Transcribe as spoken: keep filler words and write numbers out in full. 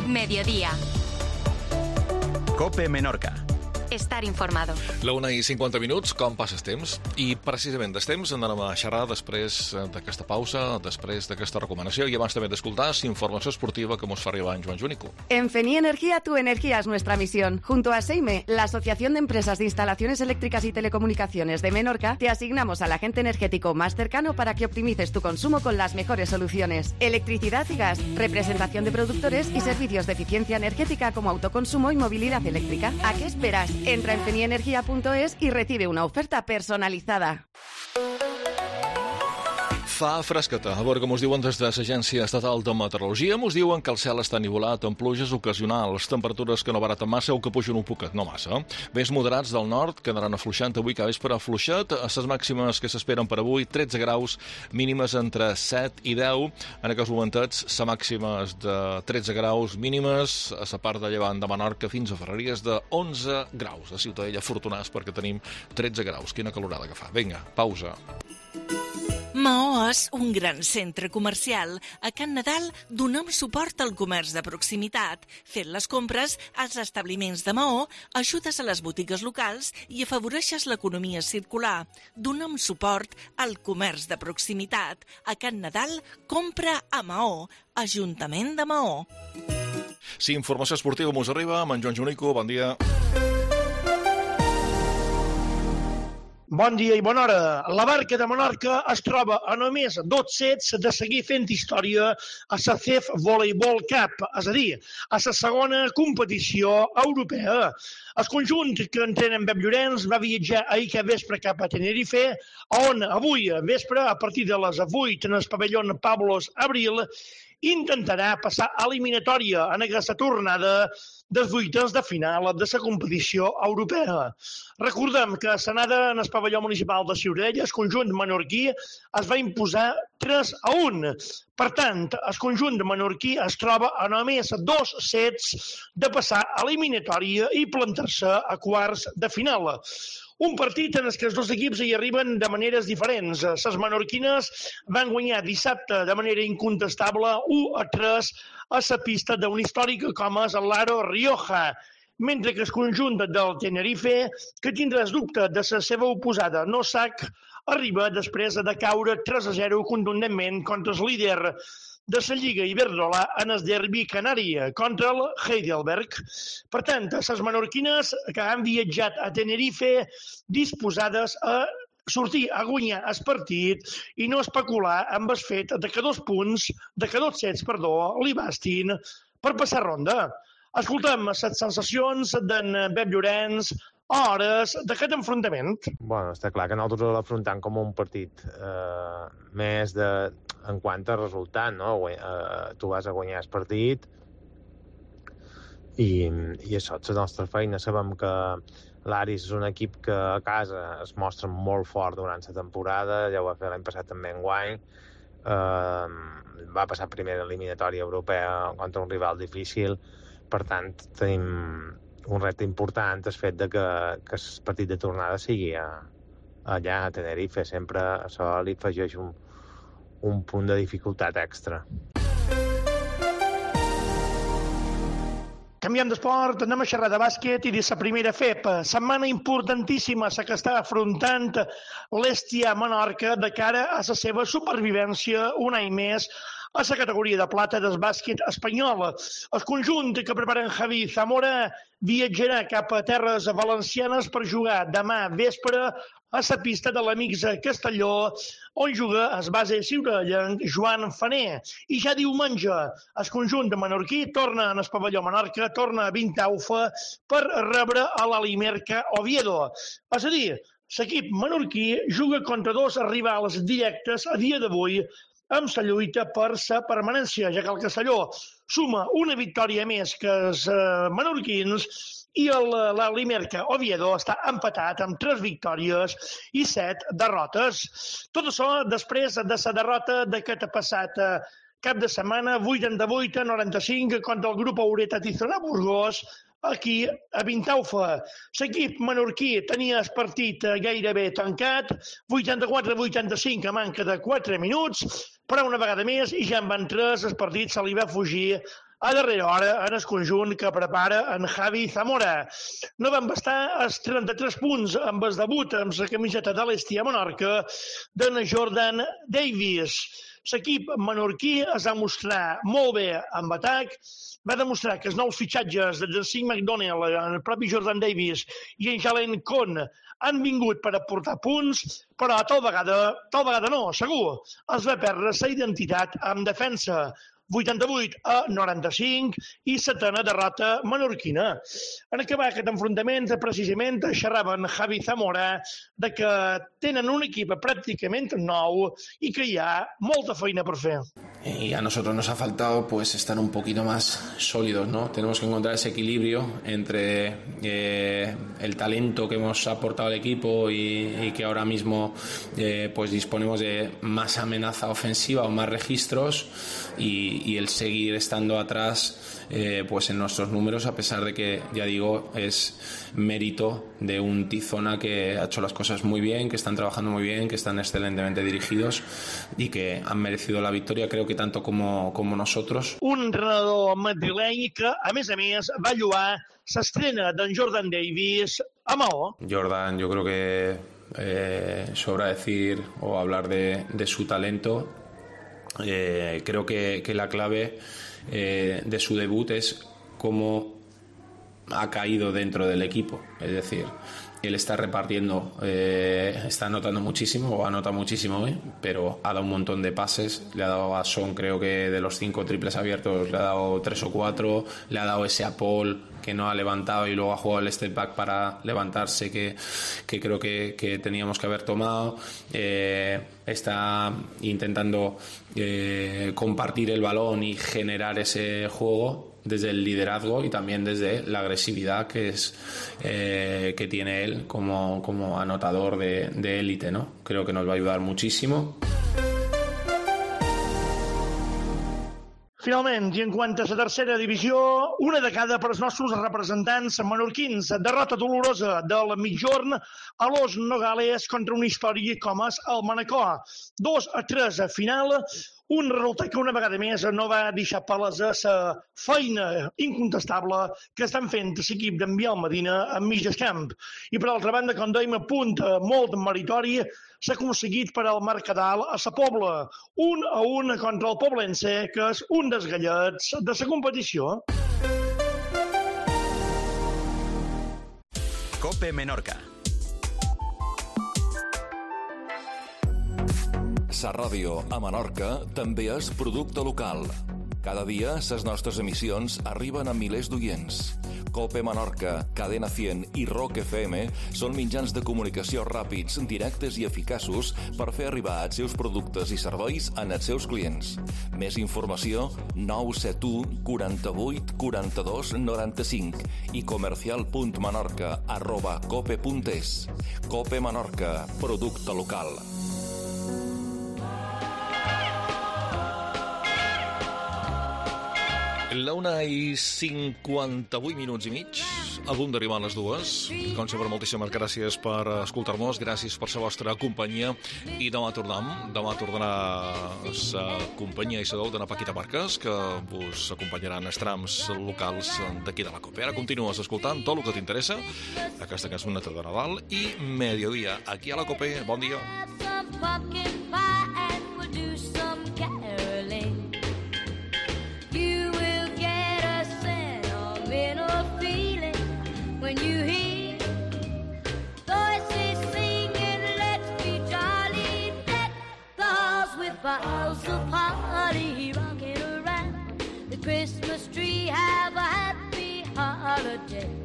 Mediodía. COPE Menorca. Estar informado. La una i cinquanta minuts, com passes temps? I precisament des temps anem a xerrar després d'aquesta pausa, després d'aquesta recomanació i abans també d'escoltar informació esportiva que mos fa arribar en Joan Junico. En Feni Energía, tu energía es nuestra misión. Junto a Seime, la Asociación de Empresas de Instalaciones Eléctricas y Telecomunicaciones de Menorca, te asignamos al agente energético más cercano para que optimices tu consumo con las mejores soluciones. Electricidad y gas, representación de productores y servicios de eficiencia energética como autoconsumo y movilidad eléctrica. ¿A qué esperas? Entra en feni energía punto es y recibe una oferta personalizada. Fa fresqueta. A veure com us diuen des de l'Agència Estatal de Meteorologia. Mos diuen que el cel està nivolat amb pluges ocasionals, temperatures que no baraten massa o que pugen un poquet, no massa. Vents moderats del nord quedaran afluixant avui cada vespre afluixat. A les màximes que s'esperen per avui, tretze graus, mínimes entre set i deu. En aquests momentets, la màxima és de tretze graus mínimes, a la part de llevant de Menorca fins a Ferreries de onze graus. A Ciutadella, afortunats perquè tenim tretze graus. Quina calorada que fa. Vinga, pausa. Maó és un gran centre comercial. A Can Nadal donem suport al comerç de proximitat. Fent les compres als establiments de Maó, ajudes a les botigues locals i afavoreixes l'economia circular. Donem suport al comerç de proximitat. A Can Nadal, compra a Maó. Ajuntament de Maó. Sí, informació esportiva mos arriba amb en Joan Junico. Bon dia. Bon dia i bona hora. La Barca de Menorca es troba a només dos sets de seguir fent història a la C E F Voleibol Cup, és a dir, a la segona competició europea. El conjunt que entrena en Pep Llorenç va viatjar ahir que vespre cap a Tenerife, on avui vespre, a partir de les vuit en el pavelló Pablos Abril, intentarà passar eliminatòria en aquesta tornada dels vuitens de final de la competició europea. Recordem que a l'anada en el pavelló municipal de Ciutadella, el conjunt menorquí es va imposar tres a un. Per tant, el conjunt menorquí es troba a només dos sets de passar eliminatòria i plantar-se a quarts de final. Un partit en què els dos equips hi arriben de maneres diferents. Les menorquines van guanyar dissabte de manera incontestable u a tres a la pista d'un històric com és l'Aro Rioja, mentre que el conjunt del Tenerife, que tindrà el dubte de la seva oposada Nosak, arriba després de caure tres a zero contundentment contra el líder de la Lliga Iberdrola en el derbi canari contra el Heidelberg. Per tant, les menorquines que han viatjat a Tenerife disposades a sortir a guanyar el partit i no especular amb el fet de que dos punts, de que dos sets, perdó, li bastin per passar ronda. Escoltem les sensacions d'en Pep Llorenç a hores d'aquest enfrontament. Bueno, està clar que nosaltres l'afrontem com un partit eh, més de, en quant a resultat, no? Eh, tu vas a guanyar el partit i, i això és la nostra feina. Sabem que l'Aris és un equip que a casa es mostra molt fort durant la temporada, ja ho va fer l'any passat també enguany. Eh, va passar primera eliminatòria europea contra un rival difícil. Per tant, tenim un repte important, el fet de que, que el partit de tornada sigui a, allà a Tenerife. Sempre això li afegeix un, un punt de dificultat extra. Canviant d'esport, anem a xerrar de bàsquet i de la primera F E P. Setmana importantíssima la que està afrontant l'Hèstia Menorca de cara a la seva supervivència un any més a la categoria de plata del bàsquet espanyol. El conjunt que preparen Javi Zamora viatjarà cap a terres valencianes per jugar demà vespre a la pista de l'Amics Castelló, on juga el base ciutadellenc Joan Faner. I ja diumenge, el conjunt de menorquí torna en el pavelló Menorca, torna a Vintaufa per rebre a l'Alimerca Oviedo. És a dir, l'equip menorquí juga contra dos rivals directes a dia d'avui amb la lluita per la permanència, ja que el Castelló suma una victòria més que els menorquins i l'Alimerca Oviedo està empatat amb tres victòries i set derrotes. Tot això després de la derrota d'aquest passat cap de setmana, vuitanta-vuit a noranta-cinc contra el grup Aureta Tizona Burgos, aquí a Vintaufa. L'equip menorquí tenia el partit gairebé tancat, vuitanta-quatre a vuitanta-cinc a manca de quatre minuts, però una vegada més, i ja en van tres, el partit se li va fugir a darrera hora en el conjunt que prepara en Javi Zamora. No van bastar els trenta-tres punts amb el debut amb la camiseta de l'Estia Menorca d'en Jordan Davies. L'equip menorquí es va mostrar molt bé amb atac, va demostrar que els nous fitxatges de Cinc McDonnell, el propi Jordan Davies i en Jalen Cohn han vingut per aportar punts, però tal vegada, tal vegada no, segur, es va perdre la identitat amb defensa. vuitanta-vuit a noranta-cinc i setena derrota menorquina. En acabar aquest enfrontament, precisament xerraven Javi Zamora de que tenen un equip pràcticament nou i que hi ha molta feina per fer. Y a nosotros nos ha faltado pues estar un poquito más sólidos, ¿no? Tenemos que encontrar ese equilibrio entre eh, el talento que hemos aportado al equipo y, y que ahora mismo eh, pues disponemos de más amenaza ofensiva o más registros y, y el seguir estando atrás eh, pues en nuestros números, a pesar de que, ya digo, es mérito de un Tizona que ha hecho las cosas muy bien, que están trabajando muy bien, que están excelentemente dirigidos y que han merecido la victoria, creo que tanto como, como nosotros. Un entrenador madrileny que, a més a més, va lloar s'estrena d'en Jordan Davies a Maó. Jordan, yo creo que eh, sobra decir o hablar de, de su talento. Eh, creo que, que la clave eh, de su debut es cómo ha caído dentro del equipo, es decir, él está repartiendo, eh, está anotando muchísimo, o anota muchísimo hoy, pero ha dado un montón de pases, le ha dado a Son, creo que de los cinco triples abiertos, le ha dado tres o cuatro, le ha dado ese a Paul que no ha levantado y luego ha jugado el step back para levantarse, que, que creo que, que teníamos que haber tomado. Eh, está intentando eh, compartir el balón y generar ese juego desde el liderazgo y también desde la agresividad que es eh, que tiene él como, como anotador de, de élite, ¿no? Creo que nos va a ayudar muchísimo. Finalment, i en quant a la tercera divisió, una de cada per als nostres representants menorquins. Derrota dolorosa del mitjorn a Los Nogales contra una història com és el Manacor. dos a tres a final, un resultat que una vegada més no va deixar palesa la feina incontestable que estan fent l'equip d'en Biel Medina en mig del camp. I per altra banda, com dèiem, a punt molt meritori s'ha aconseguit per al Mercadal a la Pobla, un a un contra el Poblense, que és un dels gallets de la competició. Cope Menorca. Sa ràdio a Menorca també és producte local. Cada dia les nostres emissions arriben a milers d'oients. Cope Menorca, Cadena cent i Rock F M són mitjans de comunicació ràpids, directes i eficaços per fer arribar els seus productes i serveis als seus clients. Més informació nou set u quaranta-vuit quaranta-dos noranta-cinc i comercial.menorca arroba cope punt es. Cope Menorca, producte local. La una i cinquanta-vuit minuts i mig, a punt d'arribar a les dues. Com sempre, moltíssimes gràcies per escoltar-nos, gràcies per la vostra companyia i demà tornem. Demà tornarà la companyia i la d'en Paquita Marques, que vos acompanyaran els trams locals d'aquí de la Copa. Ara continues escoltant tot el que t'interessa, aquesta cançoneta de Nadal i Mediodía, aquí a la Copa. Bon dia. When you hear voices singing, let's be jolly, deck the halls with boughs of holly, rocking around the Christmas tree, have a happy holiday.